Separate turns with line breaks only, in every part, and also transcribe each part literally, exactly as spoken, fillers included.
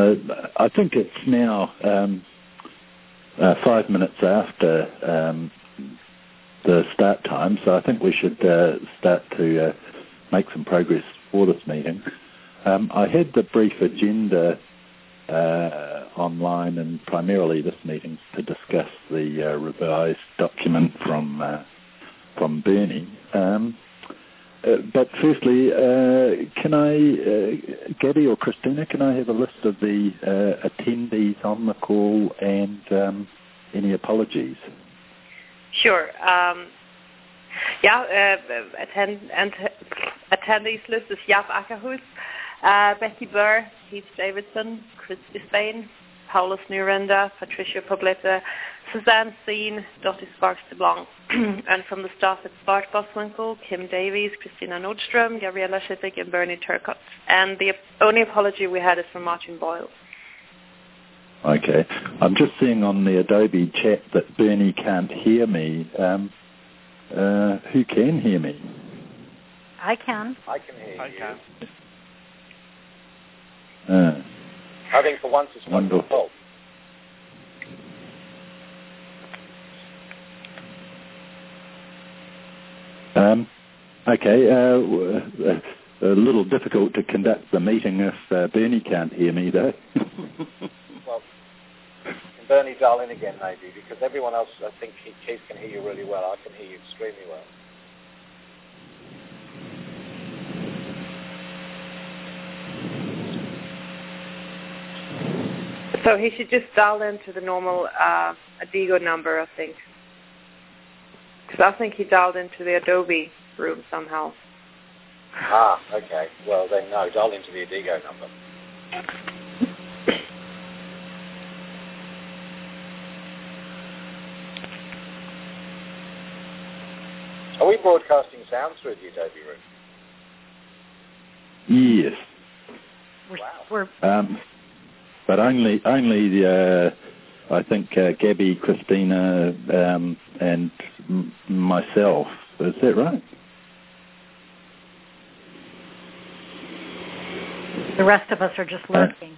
uh, I think it's now um, uh, five minutes after um, the start time, so I think we should uh, start to uh, make some progress for this meeting. Um, I had the brief agenda uh, online, and primarily this meeting to discuss the uh, revised document from uh, from Bernie. Um, uh, but firstly, uh, can I, uh, Gabby or Christina, can I have a list of the uh, attendees on the call and um, any apologies?
Sure. Um, ja, uh, attend, and, attendees list is Jaap Akkerhuis, uh, Becky Burr, Heath Davidson, Chris Despain, Paulus Nurenda, Patricia Poblete, Suzanne Steen, Dottie Sparks de Blanc, and from the staff it's Bart Boswinkle, Kim Davies, Christina Nordstrom, Gabriella Schittig, and Bernie Turcott. And the only apology we had is from Martin Boyle.
Okay. I'm just seeing on the Adobe chat that Bernie can't hear me. Um, uh, who can hear me?
I can.
I can hear
I
you.
can.
Uh,
I think for once it's
wonderful.
wonderful.
Um, okay. Uh, a little difficult to conduct the meeting if uh, Bernie can't hear me, though.
Well, can Bernie dial in again, maybe, because everyone else, I think Keith can hear you really well. I can hear you extremely well.
So he should just dial into the normal uh, Adigo number, I think. Because I think he dialed into the Adobe room somehow.
Ah, okay. Well, then no, dial into the Adigo number. Are we broadcasting sound through the Adobe room?
Yes.
We're,
Wow.
we're
Um, but only, only the, uh, I think, uh, Gabby, Christina, um, and m- myself. Is that right?
the rest of us are just lurking.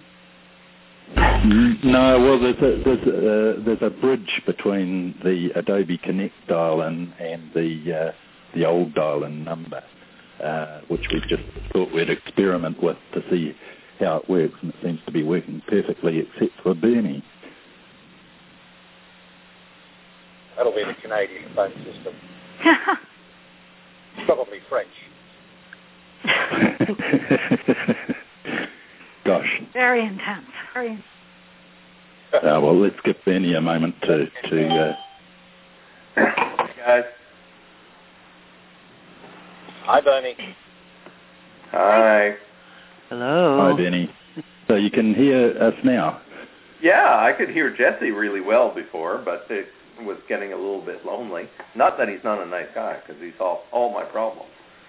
No, well, there's a, there's a, there's a bridge between the Adobe Connect dial-in and the uh, the old dial-in number, uh, which we just thought we'd experiment with to see how it works, and it seems to be working perfectly, except for Bernie.
That'll be the Canadian phone system. Probably French.
Gosh.
Very intense. Very.
Uh, well, let's give Bernie a moment to to. Uh...
Hey guys.
Hi, Bernie.
Hi.
Hello.
Hi, Bernie. So you can hear us now?
Yeah, I could hear Jesse really well before, but it was getting a little bit lonely. Not that he's not a nice guy, because he solved all my problems.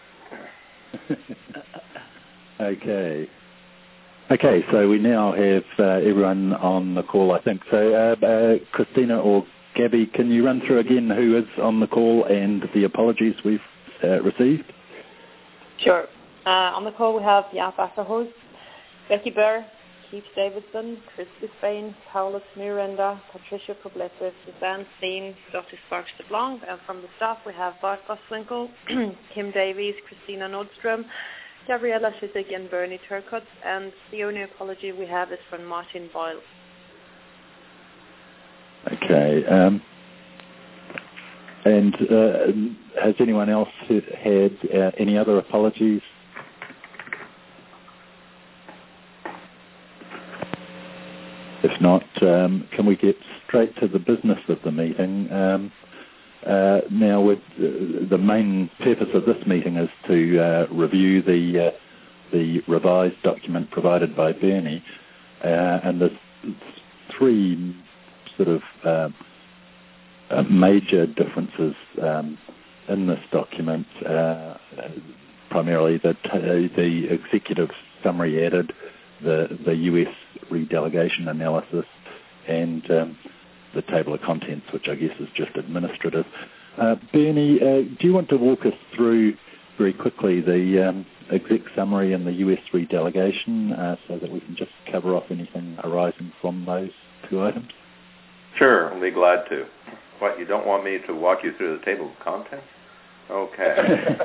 Okay. Okay, so we now have uh, everyone on the call, I think. So, uh, uh, Christina or Gabby, can you run through again who is on the call and the apologies we've uh, received?
Sure. Uh, on the call we have Jaap Akkerhuis, Becky Burr, Keith Davidson, Chris Despain, Paulus Nurenda, Patricia Poblete, Suzanne Steen, Dottie Sparks de Blanc, and from the staff we have Bart Boswinkle, Kim Davies, Christina Nordstrom, Gabriella Schittig, and Bernie Turcott, and the only apology we have is from Martin Boyle.
Okay. Um, and uh, has anyone else had uh, any other apologies? If not, um, can we get straight to the business of the meeting? Um, uh, now, with, uh, the main purpose of this meeting is to uh, review the uh, the revised document provided by Bernie, uh, and there's three sort of uh, uh, major differences um, in this document. Uh, primarily, the t- the executive summary added, the the U S redelegation analysis, and um, the table of contents, which I guess is just administrative. Uh, Bernie, uh, do you want to walk us through very quickly the um, exec summary and the U S redelegation uh, so that we can just cover off anything arising from those two items?
Sure, I'll be glad to. What, you don't want me to walk you through the table of contents? Okay.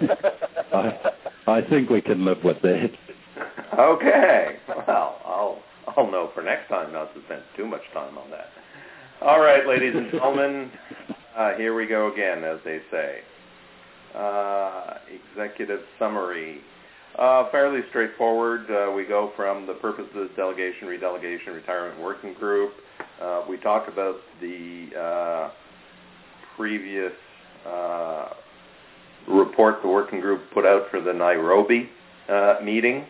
I, I think we can live with that.
Okay. Well, I'll I'll know for next time not to spend too much time on that. All right, ladies and gentlemen, uh, here we go again, as they say. Uh, executive summary. Uh, fairly straightforward. Uh, we go from the purposes, delegation, redelegation, retirement working group. Uh, we talk about the uh, previous uh, report the working group put out for the Nairobi uh, meeting.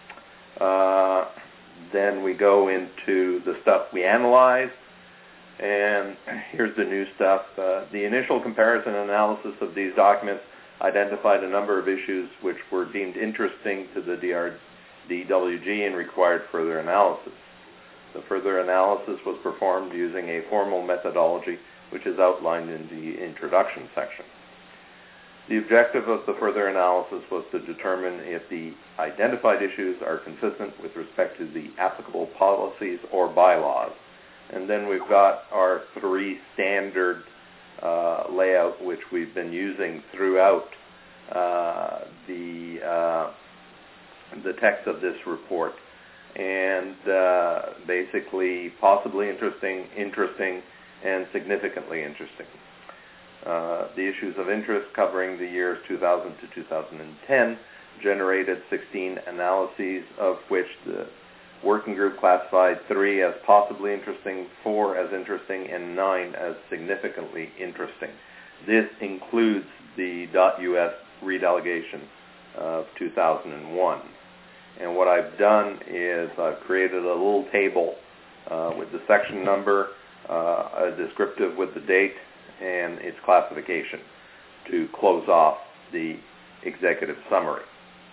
Uh, then we go into the stuff we analyzed. And here's the new stuff. Uh, the initial comparison and analysis of these documents identified a number of issues which were deemed interesting to the D W G and required further analysis. The further analysis was performed using a formal methodology which is outlined in the introduction section. The objective of the further analysis was to determine if the identified issues are consistent with respect to the applicable policies or bylaws. And then we've got our three standard uh, layout, which we've been using throughout uh, the uh, the text of this report. And uh, basically, possibly interesting, interesting, and significantly interesting. Uh, the issues of interest covering the years two thousand to two thousand ten generated sixteen analyses, of which the working group classified three as possibly interesting, four as interesting, and nine as significantly interesting. This includes the .us redelegation of two thousand one. And what I've done is I've created a little table uh, with the section number, uh, a descriptive with the date, and its classification to close off the executive summary.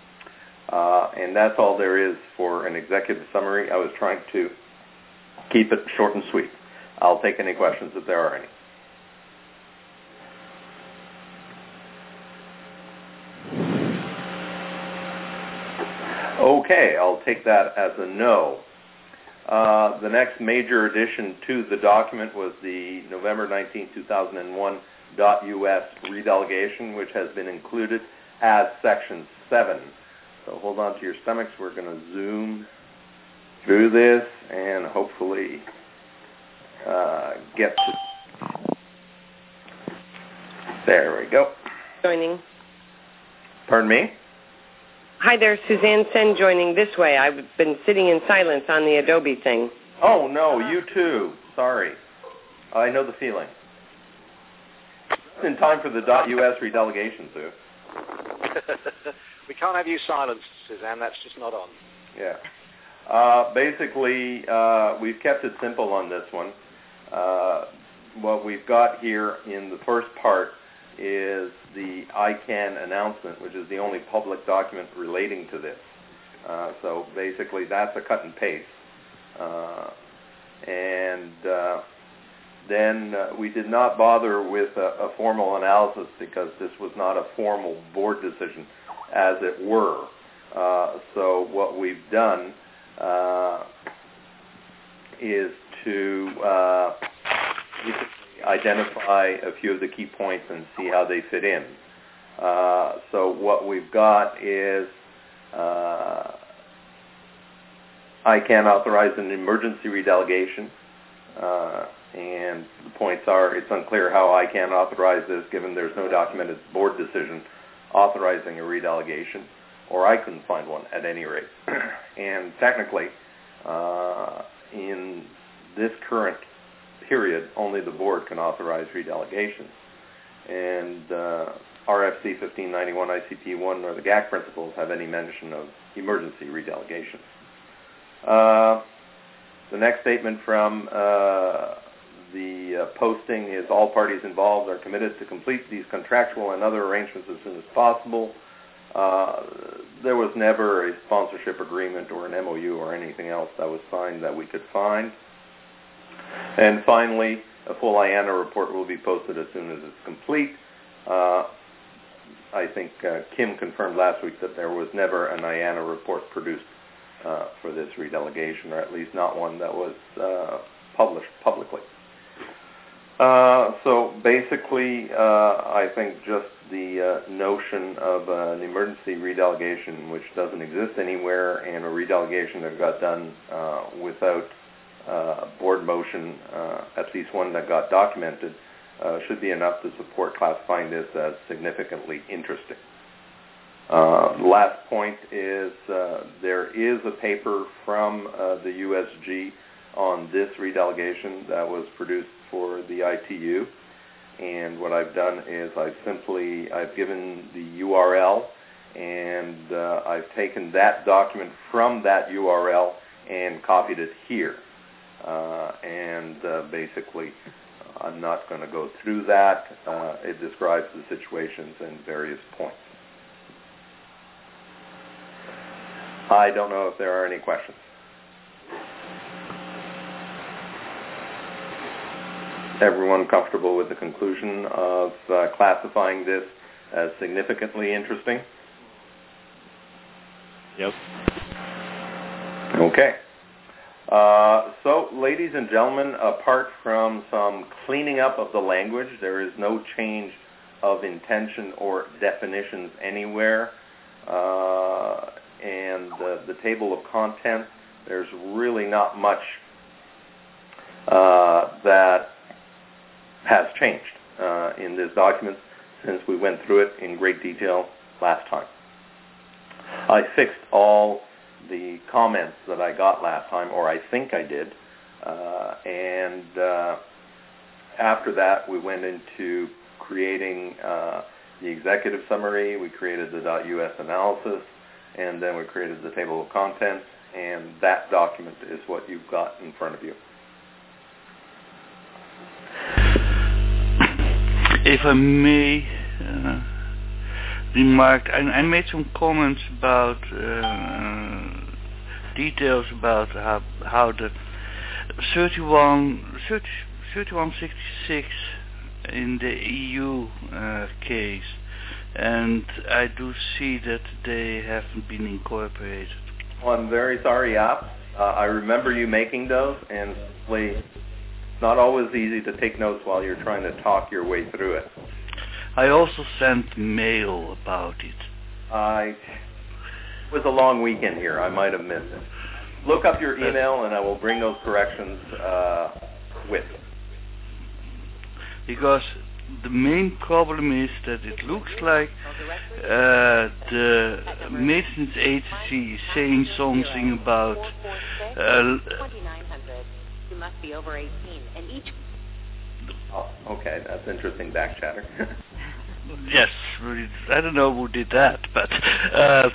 Uh, and that's all there is for an executive summary. I was trying to keep it short and sweet. I'll take any questions if there are any. Okay, I'll take that as a no. Uh, the next major addition to the document was the November nineteenth, two thousand one .us redelegation, which has been included as Section seven. So hold on to your stomachs. We're going to zoom through this and hopefully uh, get to... There we go.
Joining.
Pardon me?
Hi there, Suzanne Sen joining this way. I've been sitting in silence on the Adobe thing.
Oh, no, you too. Sorry. I know the feeling. Just in time for the .us redelegation, Sue.
We can't have you silenced, Suzanne. That's just not on.
Yeah. Uh, basically, uh, we've kept it simple on this one. Uh, what we've got here in the first part is the I CANN announcement, which is the only public document relating to this. Uh, so basically, that's a cut and paste. Uh, and uh, then uh, we did not bother with a, a formal analysis because this was not a formal board decision, as it were. Uh, so what we've done uh, is to uh, identify a few of the key points and see how they fit in. Uh, so what we've got is uh, I CANN authorize an emergency redelegation, uh, and the points are it's unclear how I CANN authorize this given there's no documented board decision authorizing a redelegation, or I couldn't find one at any rate. And technically, uh, in this current period, only the board can authorize redelegations. And uh, R F C fifteen ninety-one, I C P one, or the G A C principles have any mention of emergency redelegation. Uh, the next statement from uh, the uh, posting is all parties involved are committed to complete these contractual and other arrangements as soon as possible. Uh, there was never a sponsorship agreement or an M O U or anything else that was signed that we could find. And finally, a full I A N A report will be posted as soon as it's complete. Uh, I think uh, Kim confirmed last week that there was never an I A N A report produced uh, for this redelegation, or at least not one that was uh, published publicly. Uh, so basically, uh, I think just the uh, notion of uh, an emergency redelegation, which doesn't exist anywhere, and a redelegation that got done uh, without uh, board motion, uh, at least one that got documented, uh, should be enough to support classifying this as significantly interesting. Uh, the last point is uh, there is a paper from uh, the U S G on this redelegation that was produced for the I T U, and what I've done is I've simply I've given the U R L, and uh, I've taken that document from that U R L and copied it here, uh, and uh, basically I'm not going to go through that. Uh, it describes the situations and various points. I don't know if there are any questions. Everyone comfortable with the conclusion of uh, classifying this as significantly interesting?
Yep.
Okay. Uh, so, ladies and gentlemen, apart from some cleaning up of the language, there is no change of intention or definitions anywhere. Uh, and uh, the table of contents, there's really not much uh, that has changed uh, in this document since we went through it in great detail last time. I fixed all the comments that I got last time, or I think I did, uh, and uh, after that we went into creating uh, the executive summary, we created the .us analysis, and then we created the table of contents, and that document is what you've got in front of you.
If I may uh, remark, I, I made some comments about uh, details about how, how the thirty-one, thirty, thirty-one sixty-six in the E U uh, case, and I do see that they haven't been incorporated.
Well, I'm very sorry, Jaap. Uh, I remember you making those, and it's not always easy to take notes while you're trying to talk your way through it.
I also sent mail about it.
I it was a long weekend here. I might have missed it. Look up your email, and I will bring those corrections uh, with you.
Because the main problem is that it looks like uh, the maintenance agency is saying something about uh,
you must be over eighteen, and each...
Oh, okay, that's interesting back chatter.
Yes, I don't know who did that, but uh,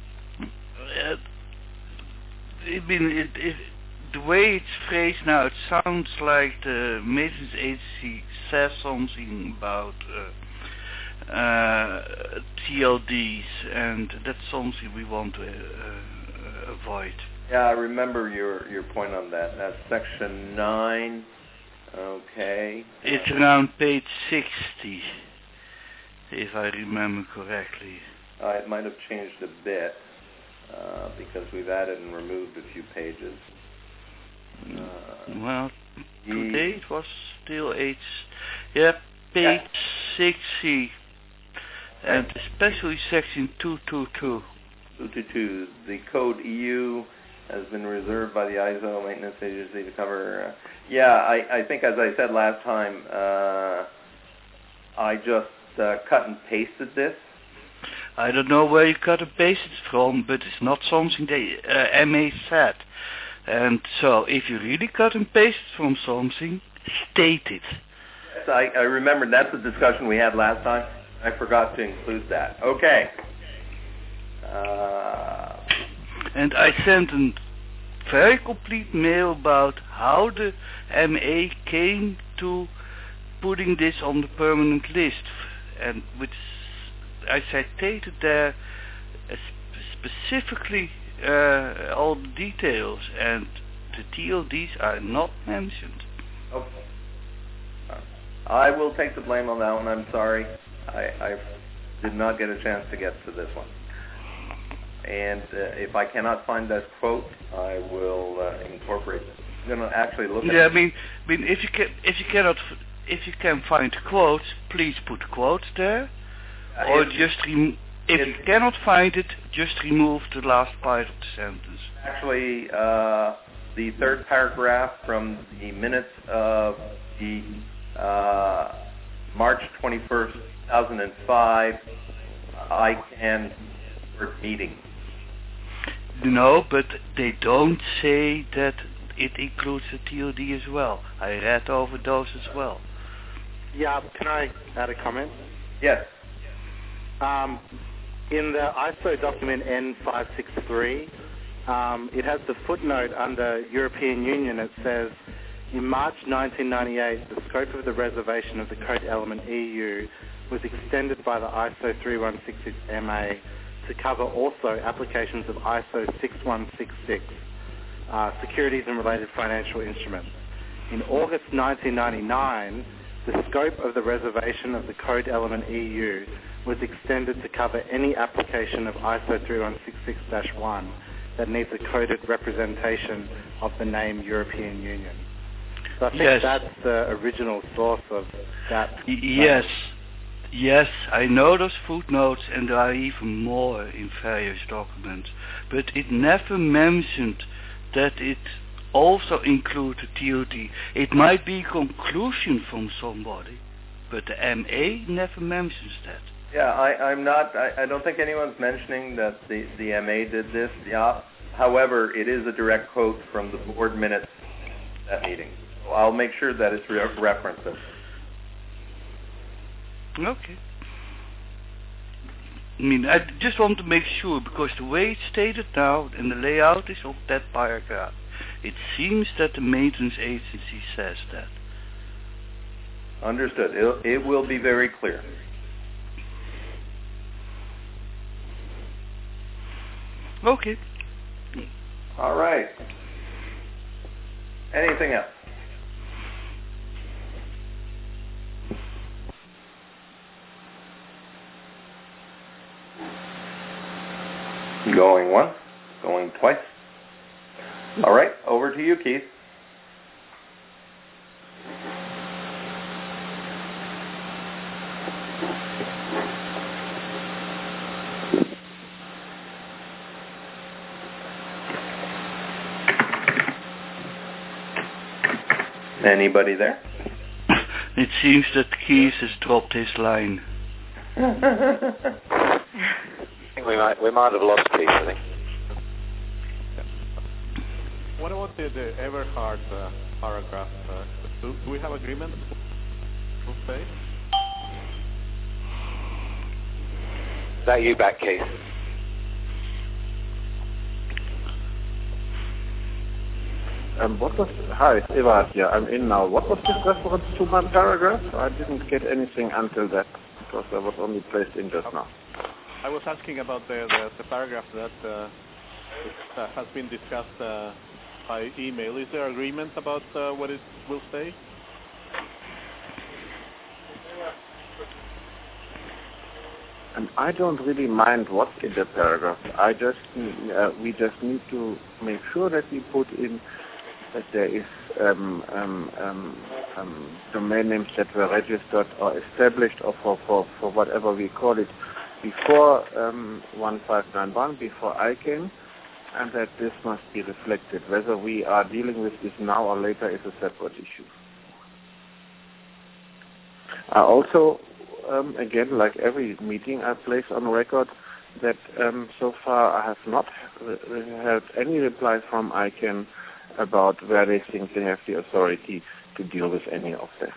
I mean, it, it, the way it's phrased now, it sounds like the maintenance agency says something about uh, uh, T L Ds, and that's something we want to uh, avoid.
Yeah, I remember your, your point on that. That's section nine. Okay.
It's around page sixty, if I remember correctly.
Uh, it might have changed a bit uh, because we've added and removed a few pages. Uh,
well, today it was still H. Yeah, page yeah. sixty, and especially section two twenty-two.
two twenty-two. The code E U has been reserved by the I S O maintenance agency to cover. Uh, yeah, I, I think as I said last time, uh, I just uh, cut and pasted this.
I don't know where you cut and pasted from, but it's not something they uh, M A said. And so, if you really cut and paste from something, state it.
Yes, I, I remember that's the discussion we had last time. I forgot to include that. Okay. Uh,
and I sent a very complete mail about how the M A came to putting this on the permanent list, and which I cited there uh, specifically uh, all the details, and the T L Ds are not mentioned.
Okay. I will take the blame on that one. I'm sorry. I, I did not get a chance to get to this one. and uh, if I cannot find that quote, I will uh, incorporate it. I'm going to actually look at
Yeah,
it.
I mean, I mean, if you can, if you cannot, if you can find quotes, please put quotes there,
Uh,
or
it-
just rem- if
it-
you cannot find it, just remove the last part of the sentence.
Actually, uh, the third paragraph from the minutes of the uh, March twenty-first, two thousand five I CAN meeting.
No, but they don't say that it includes the T O D as well. I read over those as well.
Yeah, can I add a comment?
Yes.
Um, in the I S O document N five sixty-three, um, it has the footnote under European Union. It says, in March nineteen ninety-eight, the scope of the reservation of the code element E U was extended by the I S O three one six six M A to cover also applications of I S O six one six six, uh, securities and related financial instruments. In August nineteen ninety-nine, the scope of the reservation of the code element E U was extended to cover any application of I S O three one six six dash one that needs a coded representation of the name European Union. So I think
Yes.
that's the original source of that.
Y- yes, yes, I know those footnotes, and there are even more in various documents, but it never mentioned that it also included T O D. It might be a conclusion from somebody, but the M A never mentions that.
Yeah, I, I'm not, I, I don't think anyone's mentioning that the, the M A did this. Yeah. However, it is a direct quote from the board minutes of that meeting. So I'll make sure that it's re- referenced.
Okay. I mean, I just want to make sure, because the way it's stated now and the layout is of that paragraph, it seems that the maintenance agency says that.
Understood. It'll, it will be very clear.
Okay.
All right. Anything else? Going once, going twice. All right, over to you, Keith. Anybody there?
It seems that Keith has dropped his line.
I think we might we might have lost Keith, I think.
What about the, the Everhard uh, paragraph? Uh, do, do we have agreement? We'll say?
Is that you back, Keith?
Um, what was, hi, it's Evad here. I'm in now. What was this reference to my paragraph? I didn't get anything until that, because I was only placed in just now.
I was asking about the, the, the paragraph that uh, is, uh, has been discussed uh, by email. Is there agreement about uh, what it will say?
And I don't really mind what's in the paragraph. I just, uh, we just need to make sure that we put in that there is um, um, um, um, domain names that were registered or established, or for, for, for whatever we call it, before um, one five nine one, before I CAN, and that this must be reflected. Whether we are dealing with this now or later is a separate issue. I also, um, again, like every meeting, I place on record that um, so far I have not had any reply from I CAN about where they think they have the authority to deal with any of them.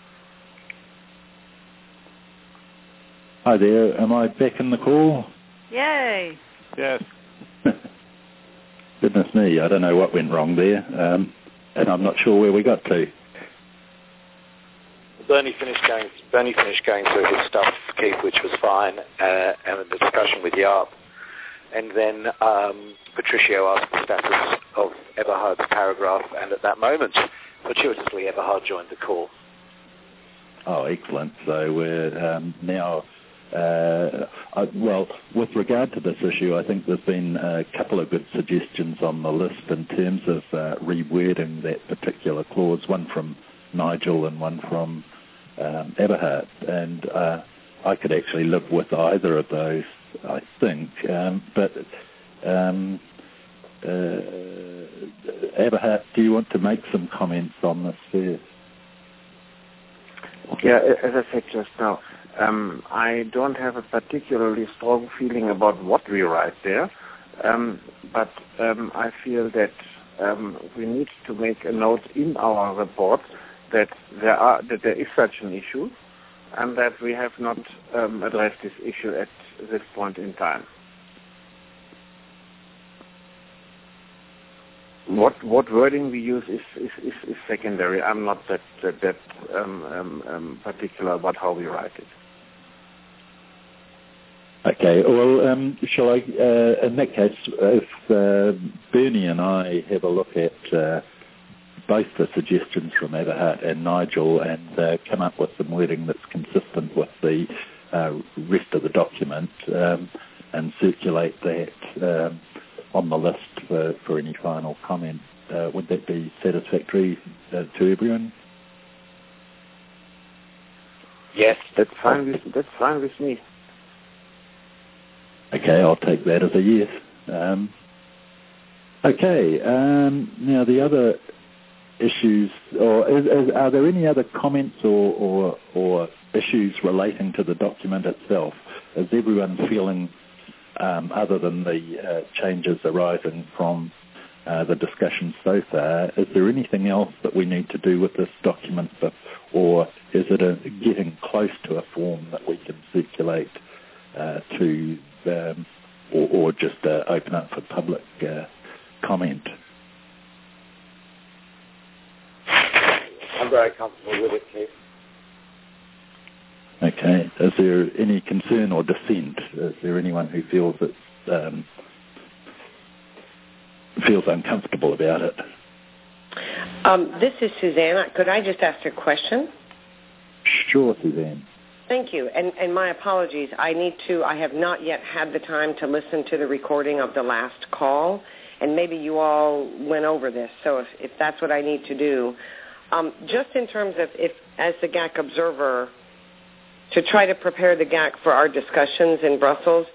Hi there, am I back in the call?
Yay!
Yes.
Goodness me, I don't know what went wrong there, um, and I'm not sure where we got to.
Bernie finished going. Bernie finished going through his stuff, Keith, which was fine, uh, and the discussion with Jaap. And then um, Patricio asked the status of Everhard's paragraph, and at that moment, fortuitously, Everhard joined the call.
Oh, excellent. So we're um, now Uh, I, well, with regard to this issue, I think there's been a couple of good suggestions on the list in terms of uh, rewording that particular clause, one from Nigel and one from um, Eberhard, and uh, I could actually live with either of those, I think. Um, but um, uh, Eberhard, do you want to make some comments on this first?
Yeah, as I said just now, um, I don't have a particularly strong feeling about what we write there, um, but um, I feel that um, we need to make a note in our report that there are that there is such an issue, and that we have not um, addressed this issue at this point in time. What what wording we use is, is, is, is secondary. I'm not that that, that um, um, um, particular about how we write it.
Okay. Well, um, shall I? Uh, in that case, if uh, Bernie and I have a look at uh, both the suggestions from Eberhard and Nigel and uh, come up with some wording that's consistent with the uh, rest of the document um, and circulate that um, on the list for, for any final comment. Uh, would that be satisfactory uh, to everyone?
Yes, that's fine. With, that's fine with me.
Okay, I'll take that as a yes. Um, okay. Um, now the other issues, or is, is, are there any other comments or, or, or issues relating to the document itself? Is everyone feeling, um, other than the uh, changes arising from uh, the discussion so far, is there anything else that we need to do with this document, but, or is it a, getting close to a form that we can circulate uh, to, um, or, or just uh, open up for public uh, comment?
I'm very comfortable with it, Keith.
Okay. Is there any concern or dissent? Is there anyone who feels that um, feels uncomfortable about it?
Um, this is Suzanne. Could I just ask a question?
Sure, Suzanne.
Thank you. And, and my apologies. I need to. I have not yet had the time to listen to the recording of the last call, and maybe you all went over this. So if, if that's what I need to do. Um, just in terms of, if, as the G A C observer, to try to prepare the G A C for our discussions in Brussels,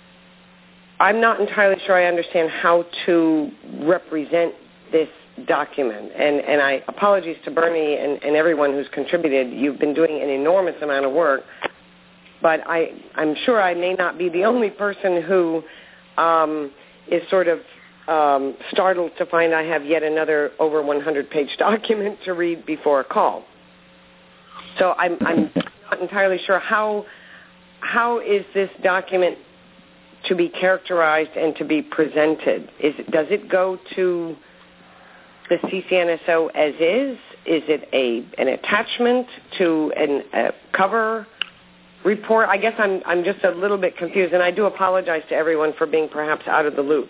I'm not entirely sure I understand how to represent this document. And, and I apologies to Bernie and, and everyone who's contributed. You've been doing an enormous amount of work, but I, I'm sure I may not be the only person who um, is sort of Um, startled to find I have yet another over one hundred page document to read before a call. So I'm, I'm not entirely sure how how is this document to be characterized and to be presented? Is it, does it go to the C C N S O as is? Is it a an attachment to an, a cover report? I guess I'm I'm just a little bit confused, and I do apologize to everyone for being perhaps out of the loop.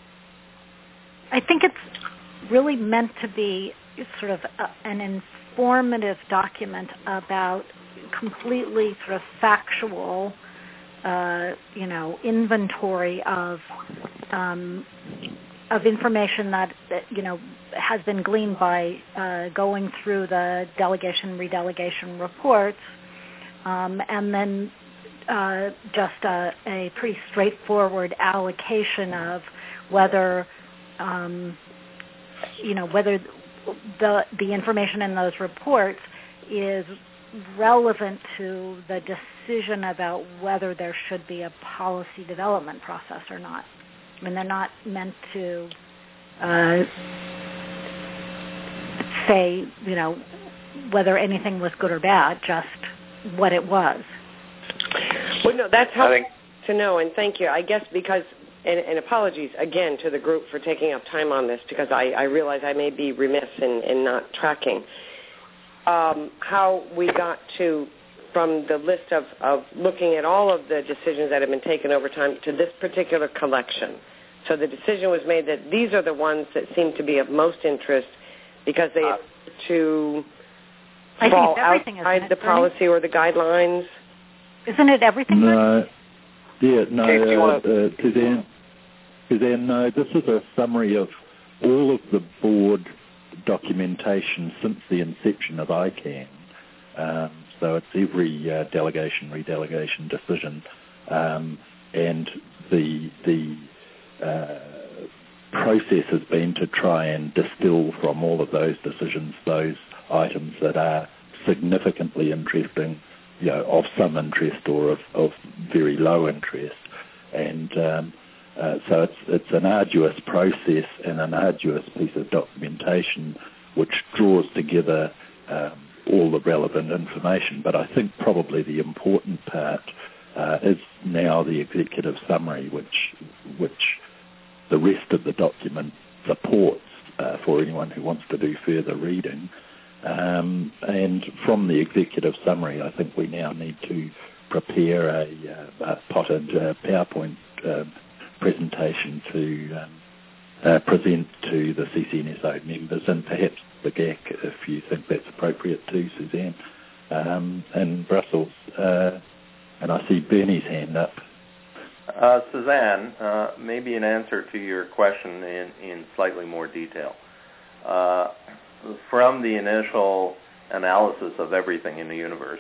I think it's really meant to be sort of a, an informative document about completely sort of factual, uh, you know, inventory of um, of information that, that, you know, has been gleaned by uh, going through the delegation, redelegation reports, um, and then uh, just a, a pretty straightforward allocation of whether Um, you know, whether the the information in those reports is relevant to the decision about whether there should be a policy development process or not. I mean, they're not meant to uh, say, you know, whether anything was good or bad, just what it was.
Well, no, that's helpful to know, and thank you. I guess because... And, and apologies again to the group for taking up time on this, because I, I realize I may be remiss in, in not tracking um, how we got to, from the list of, of looking at all of the decisions that have been taken over time to this particular collection. So the decision was made that these are the ones that seem to be of most interest because they uh, to
I
fall
outside
the policy or the guidelines.
Isn't it everything?
No. Yeah, no,
Keith, do you
uh,
want
uh, Suzanne, Suzanne, no, this is a summary of all of the board documentation since the inception of I CANN. Um, so it's every uh, delegation, redelegation decision, um, and the the uh, process has been to try and distill from all of those decisions those items that are significantly interesting, you know, of some interest or of, of very low interest. And um, uh, so it's, it's an arduous process and an arduous piece of documentation which draws together um, all the relevant information. But I think probably the important part uh, is now the executive summary, which which the rest of the document supports uh, for anyone who wants to do further reading. Um, and from the executive summary, I think we now need to prepare a, uh, a potted uh, PowerPoint uh, presentation to um, uh, present to the C C N S O members, and perhaps the G A C, if you think that's appropriate too, Suzanne, um, in Brussels. Uh, and I see Bernie's hand up.
Uh, Suzanne, uh, maybe an answer to your question in, in slightly more detail. Uh, from the initial analysis of everything in the universe,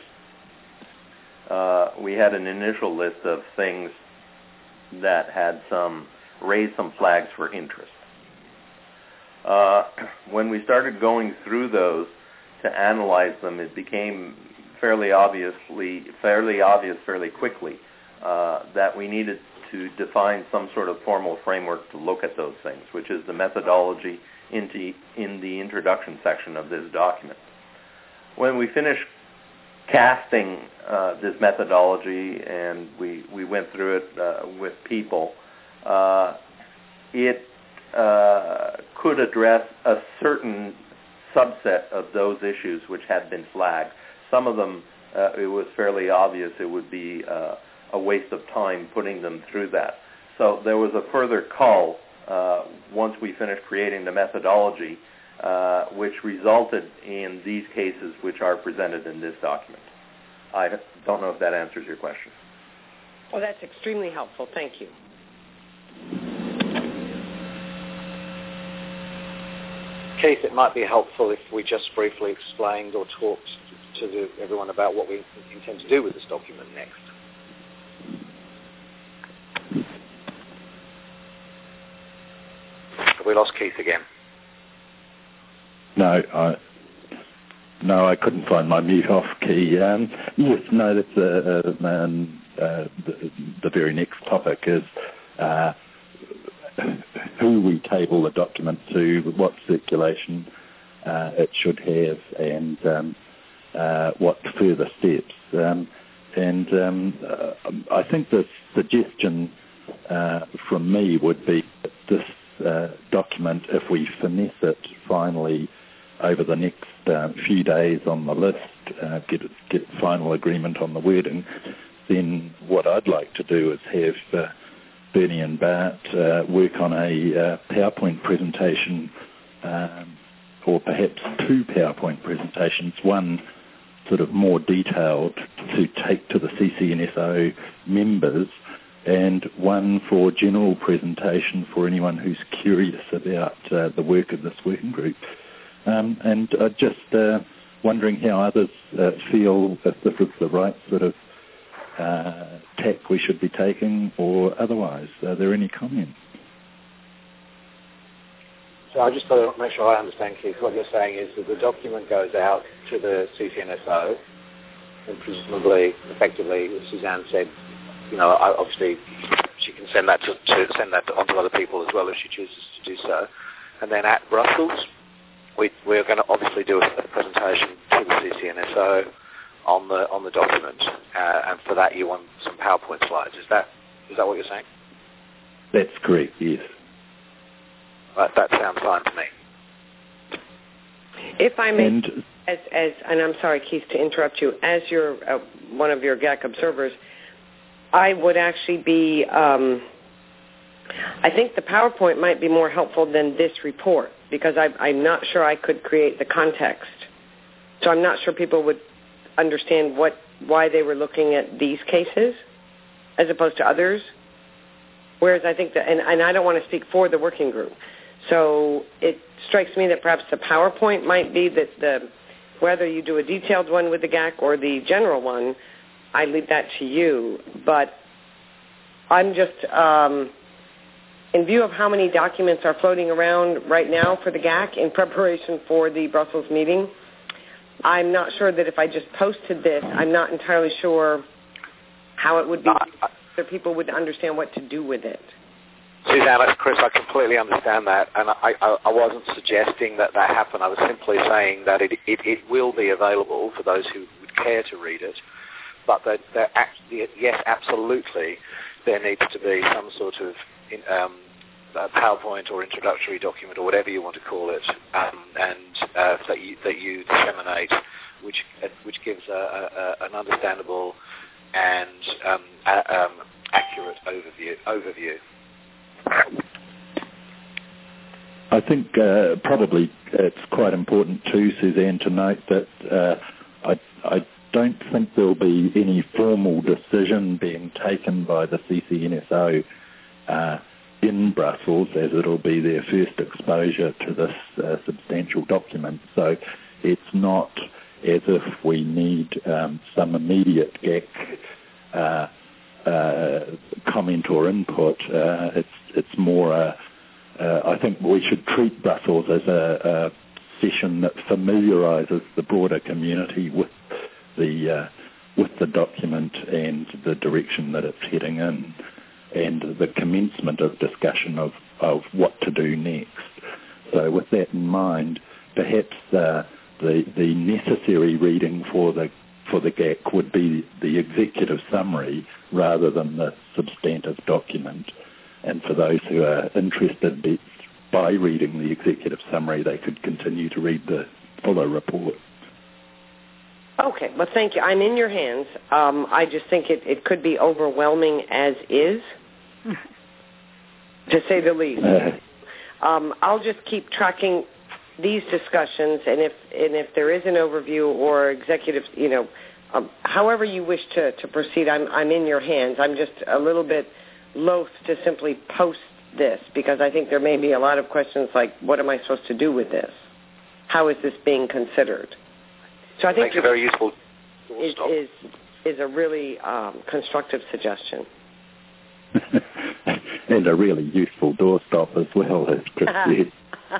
uh, we had an initial list of things that had some, raised some flags for interest. Uh, when we started going through those to analyze them, it became fairly obviously, fairly obvious fairly quickly Uh, that we needed to define some sort of formal framework to look at those things, which is the methodology into, in the introduction section of this document. When we finished casting uh, this methodology and we, we went through it uh, with people, uh, it uh, could address a certain subset of those issues which had been flagged. Some of them, uh, it was fairly obvious it would be uh, a waste of time putting them through that. So there was a further call uh, once we finished creating the methodology, uh, which resulted in these cases which are presented in this document. I don't know if that answers your question.
Well, that's extremely helpful. Thank you.
Keith, it might be helpful if we just briefly explained or talked to the, everyone about what we intend to do with this document next. Have we lost Keith again?
No, I no, I couldn't find my mute off key. Um, yes, no, that's uh, uh, um, uh, the, the very next topic is uh, who we table the document to, what circulation uh, it should have, and um, uh, what further steps. Um, and um, uh, I think the suggestion uh, from me would be that this Uh, document, if we finesse it finally over the next uh, few days on the list, uh, get get final agreement on the wording, then what I'd like to do is have uh, Bernie and Bart uh, work on a uh, PowerPoint presentation, um, or perhaps two PowerPoint presentations, one sort of more detailed to take to the C C N S O members, and one for general presentation for anyone who's curious about uh, the work of this working group. Um, and uh, just uh, wondering how others uh, feel, if this is the right sort of uh, tack we should be taking or otherwise. Are there any comments?
So I just got to make sure I understand, Keith. What you're saying is that the document goes out to the C C N S O, and presumably, effectively, as Suzanne said, you know, obviously she can send that to, to send that on to other people as well if she chooses to do so. And then at Brussels, we, we're going to obviously do a, a presentation to the C C N S O on the on the document, uh, and for that you want some PowerPoint slides. Is that is that what you're saying?
That's correct. Yes.
Right, that sounds fine to me.
If I may,
and,
as as and I'm sorry, Keith, to interrupt you, as your uh, one of your G A C observers, I would actually be, um, I think the PowerPoint might be more helpful than this report, because I, I'm not sure I could create the context. So I'm not sure people would understand what why they were looking at these cases as opposed to others. Whereas I think that, and, and I don't want to speak for the working group, so it strikes me that perhaps the PowerPoint might be that the whether you do a detailed one with the G A C or the general one, I leave that to you. But I'm just, um, in view of how many documents are floating around right now for the G A C in preparation for the Brussels meeting, I'm not sure that if I just posted this, I'm not entirely sure how it would be that people would understand what to do with it.
Suzanne, Chris, I completely understand that, and I, I, I wasn't suggesting that that happen. I was simply saying that it, it, it will be available for those who would care to read it, but that, that actually, yes, absolutely, there needs to be some sort of in, um, uh, PowerPoint or introductory document or whatever you want to call it, um, and uh, that you that you disseminate, which uh, which gives a, a, an understandable and um, a, um, accurate overview. Overview.
I think uh, probably it's quite important too, Suzanne, to note that uh, I, I don't think there'll be any formal decision being taken by the C C N S O uh, in Brussels, as it'll be their first exposure to this uh, substantial document. So it's not as if we need um, some immediate G A C uh, uh, comment or input. Uh, it's it's more a Uh, I think we should treat Brussels as a, a session that familiarises the broader community with the uh, with the document and the direction that it's heading in, and the commencement of discussion of, of what to do next. So, with that in mind, perhaps uh, the the necessary reading for the for the G A C would be the executive summary rather than the substantive document. And for those who are interested by reading the executive summary, they could continue to read the fuller report.
Okay, well, thank you. I'm in your hands. Um, I just think it, it could be overwhelming as is, to say the least. Uh, um, I'll just keep tracking these discussions, and if and if there is an overview or executive, you know, um, however you wish to, to proceed, I'm I'm in your hands. I'm just a little bit loath to simply post this because I think there may be a lot of questions like, what am I supposed to do with this? How is this being considered? So I think
Makes a very useful
is, is is a really um, constructive suggestion.
And a really useful doorstop as well, as Chris said.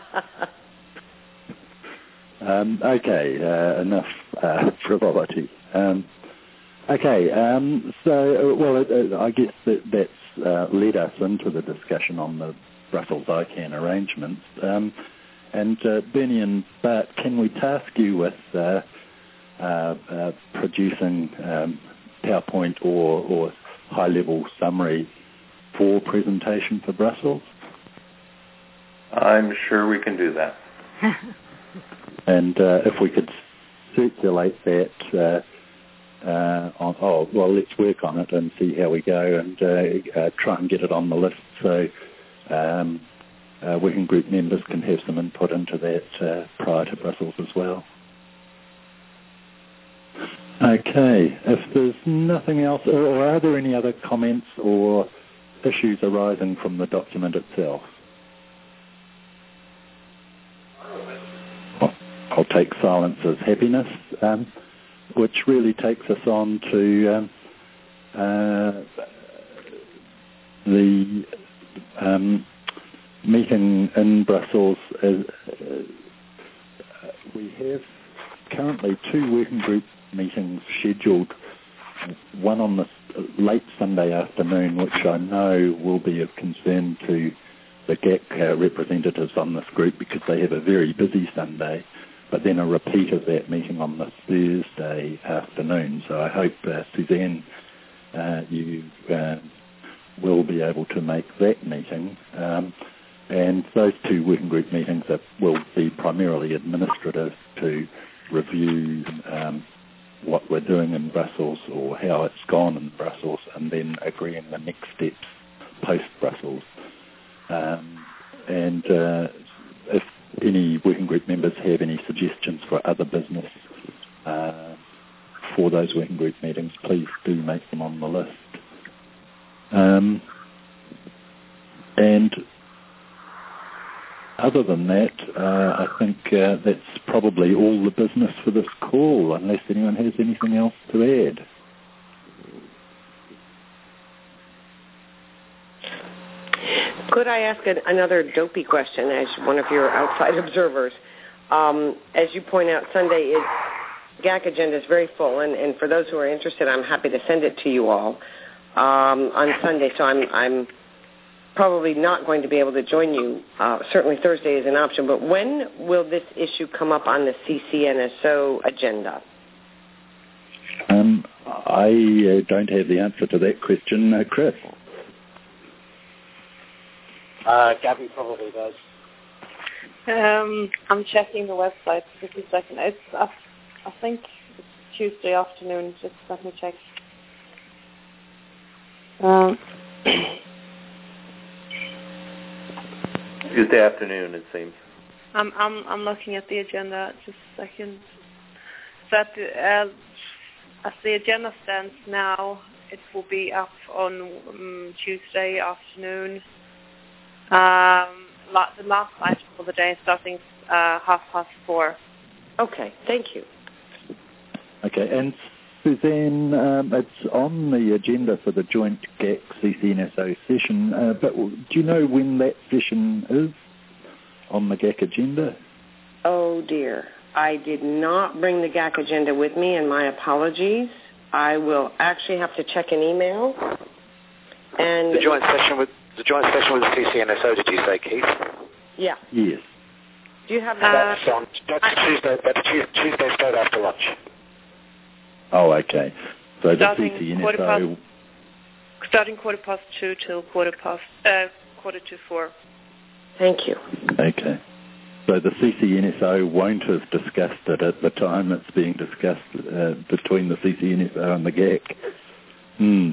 um, okay, uh, enough uh, frivolity. Um, okay, um, so, well, uh, I guess that that's Uh, led us into the discussion on the Brussels I CAN arrangements. Um, and uh, Bernie and Bart, can we task you with uh, uh, uh, producing um, PowerPoint or, or high-level summary for presentation for Brussels?
I'm sure we can do that.
And uh, if we could circulate that uh, Uh, on, oh, well, let's work on it and see how we go and uh, uh, try and get it on the list so um, uh, working group members can have some input into that uh, prior to Brussels as well. Okay, if there's nothing else, or, or are there any other comments or issues arising from the document itself? Well, I'll take silence as happiness. Um, which really takes us on to um, uh, the um, meeting in Brussels. Uh, uh, we have currently two working group meetings scheduled, one on the late Sunday afternoon, which I know will be of concern to the G A C uh, representatives on this group because they have a very busy Sunday, but then a repeat of that meeting on the Thursday afternoon. So I hope, uh, Suzanne, uh, you uh, will be able to make that meeting. Um, and those two working group meetings are, will be primarily administrative to review um, what we're doing in Brussels or how it's gone in Brussels, and then agreeing the next steps post-Brussels. Um, and uh, if any working group members have any suggestions for other business uh, for those working group meetings, please do make them on the list. Um, and other than that, uh, I think uh, that's probably all the business for this call, unless anyone has anything else to add.
Could I ask an, another dopey question as one of your outside observers? Um, as you point out, Sunday is G A C agenda is very full, and, and for those who are interested, I'm happy to send it to you all um, on Sunday. So I'm, I'm probably not going to be able to join you. Uh, certainly Thursday is an option, but when will this issue come up on the C C N S O agenda?
Um, I uh, don't have the answer to that question, uh, Chris.
Uh, Gabby probably does.
Um, I'm checking the website. Just a second. It's I, I think it's Tuesday afternoon. Just let me check. Um,
Tuesday afternoon, it seems.
I'm I'm I'm looking at the agenda. Just a second. That uh, as the agenda stands now, it will be up on um, Tuesday afternoon. Um, la- the last item for the day, starting uh, half past four.
Okay, thank you.
Okay, and Suzanne, um, it's on the agenda for the joint G A C C C N S O session, uh, but do you know when that session is on the G A C agenda?
Oh dear, I did not bring the G A C agenda with me, and my apologies. I will actually have to check an email. And
the joint session with the joint session with the C C N S O, did you say, Keith?
Yeah.
Yes.
Do you have that?
Uh, that's on, that's I, Tuesday. That's Tuesday straight after lunch.
Oh, okay. So
starting
the C C N S O...
Quarter past, starting quarter past two till quarter past uh, quarter to four.
Thank you.
Okay. So the C C N S O won't have discussed it at the time it's being discussed uh, between the C C N S O and the G A C. Hmm.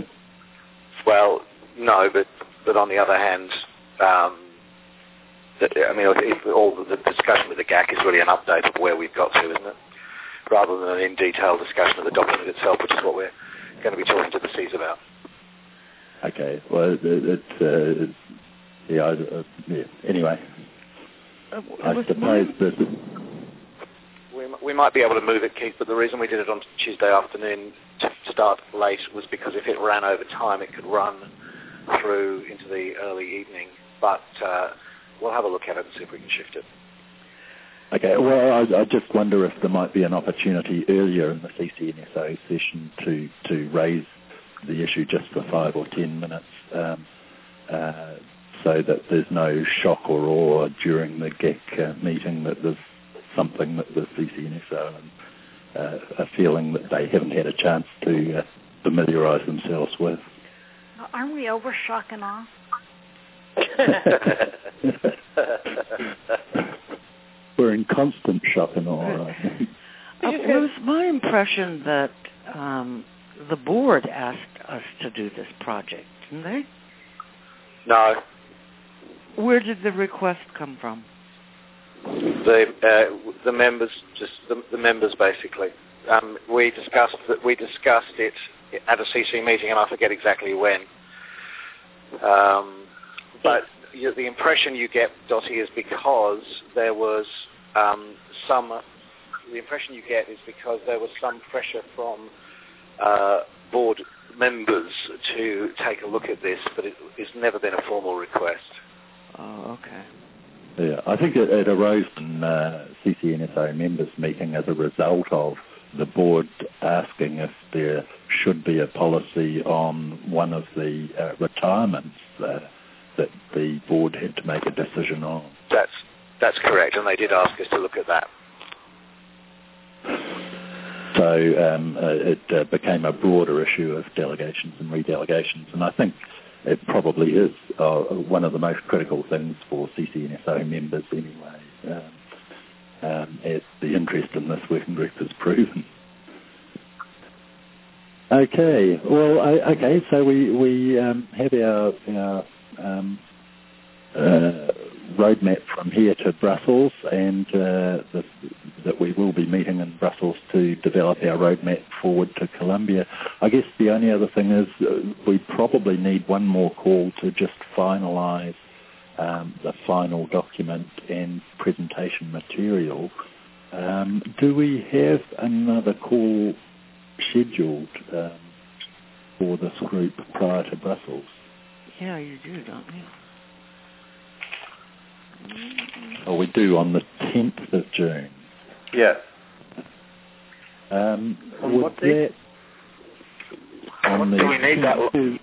Well, no, but but on the other hand, um, the, I mean, if all the discussion with the G A C is really an update of where we've got to, isn't it? Rather than an in-detail discussion of the document itself, which is what we're going to be talking to the Cs about.
Okay. Well, it, it, uh, it's, yeah, uh, yeah. Anyway, uh, I suppose that...
We, we might be able to move it, Keith, but the reason we did it on Tuesday afternoon to start late was because if it ran over time, it could run through into the early evening. But uh, we'll have a look at it and see if we can shift it.
Okay, well, I, I just wonder if there might be an opportunity earlier in the C C N S O session to, to raise the issue just for five or ten minutes um, uh, so that there's no shock or awe during the G A C uh, meeting that there's something that the C C N S O and uh, are feeling that they haven't had a chance to uh, familiarise themselves with.
Aren't we over shock and awe?
We're in constant shock and awe, I think.
Uh, it was my impression that um, the board asked us to do this project, didn't they?
No.
Where did the request come from?
The uh, the members, just the, the members, basically. Um, we discussed that we discussed it at a C C meeting, and I forget exactly when. Um, but you, the impression you get, Dottie, is because there was um, some. The impression you get is because there was some pressure from uh, board members to take a look at this, but it, it's never been a formal request.
Oh, okay.
Yeah, I think it, it arose in uh, C C N S O members meeting as a result of the board asking if there should be a policy on one of the uh, retirements uh, that the board had to make a decision on.
That's that's correct, and they did ask us to look at that.
So um, uh, it uh, became a broader issue of delegations and redelegations, and I think it probably is uh, one of the most critical things for C C N S O members anyway, um, um, as the interest in this working group has proven. Okay, well, I, okay, so we, we um, have our, our um, uh, roadmap from here to Brussels, and uh, the, the that we will be meeting in Brussels to develop our roadmap forward to Colombia. I guess the only other thing is uh, we probably need one more call to just finalise um, the final document and presentation material. Um, do we have another call scheduled um, for this group prior to Brussels?
Yeah, you do, don't you?
Oh, we do on the tenth of June.
Yes.
Um,
On
would
what date?
that on
What
the
do we need that?
tenth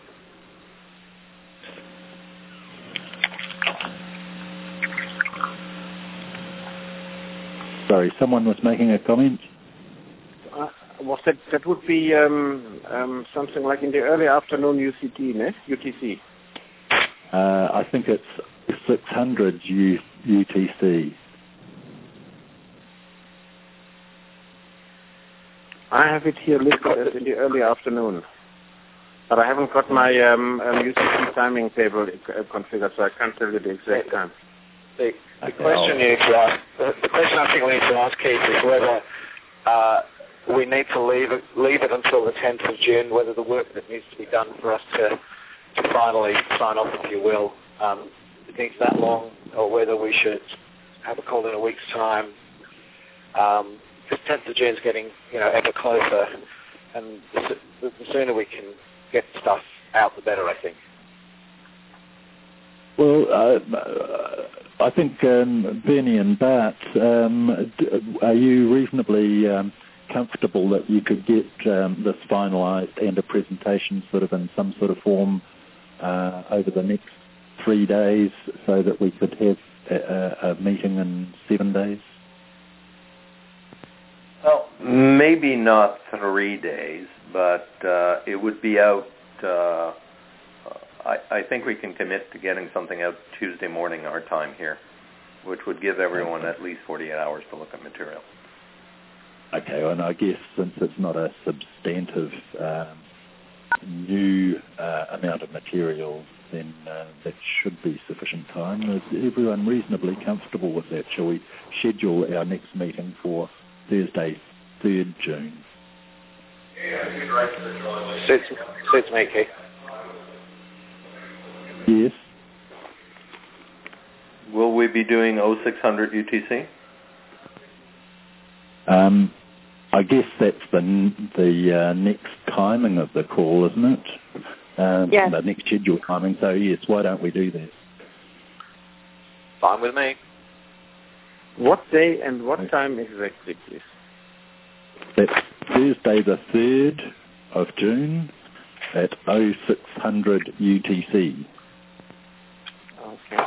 Sorry, someone was making a comment.
Uh, was that that would be um, um, something like in the early afternoon U C T, ne? U T C.
Uh, I think it's six hundred U- UTC.
I have it here listed as in the early afternoon, but I haven't got my um, um, U C T timing table uh, configured, so I can't tell you the exact time.
The, the question you need to ask, the, the question I think we need to ask, Keith, is whether uh, we need to leave it, leave it until the tenth of June, whether the work that needs to be done for us to, to finally sign off, if you will, um, takes that long, or whether we should have a call in a week's time. Um, because tenth of June is getting, you know, ever closer, and the, the, the sooner we can get stuff out, the better, I think.
Well, uh, I think um, Bernie and Bart, um, d- are you reasonably um, comfortable that you could get um, this finalised and a presentation sort of in some sort of form uh, over the next three days so that we could have a, a meeting in seven days?
Well, maybe not three days, but uh, it would be out. Uh, I, I think we can commit to getting something out Tuesday morning our time here, which would give everyone at least forty-eight hours to look at material.
Okay, and I guess since it's not a substantive um, new uh, amount of material, then uh, that should be sufficient time. Is everyone reasonably comfortable with that? Shall we schedule our next meeting for Thursday, third June?
Suits, suits me, Keith.
Yes.
Will we be doing oh six hundred U T C?
Um, I guess that's the the uh, next timing of the call, isn't it? Um,
yes.
The next scheduled timing. So yes, why don't we do that?
Fine with me.
What day and what time exactly, please?
That's Thursday the third of June at oh six hundred U T C.
Okay.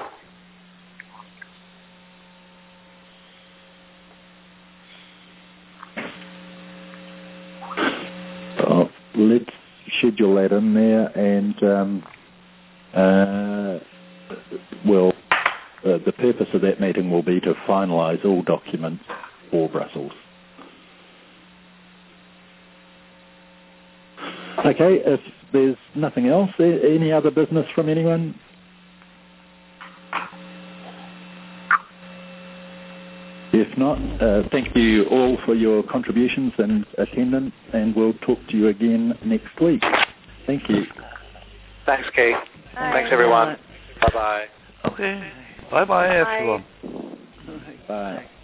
Oh, let's schedule that in there, and um, uh, well, uh, the purpose of that meeting will be to finalise all documents for Brussels. Okay, if there's nothing else, any other business from anyone? If not, uh, thank you all for your contributions and attendance, and we'll talk to you again next week. Thank you.
Thanks, Keith.
Bye.
Thanks, everyone. Bye-bye.
Okay. Bye-bye, everyone.
Bye.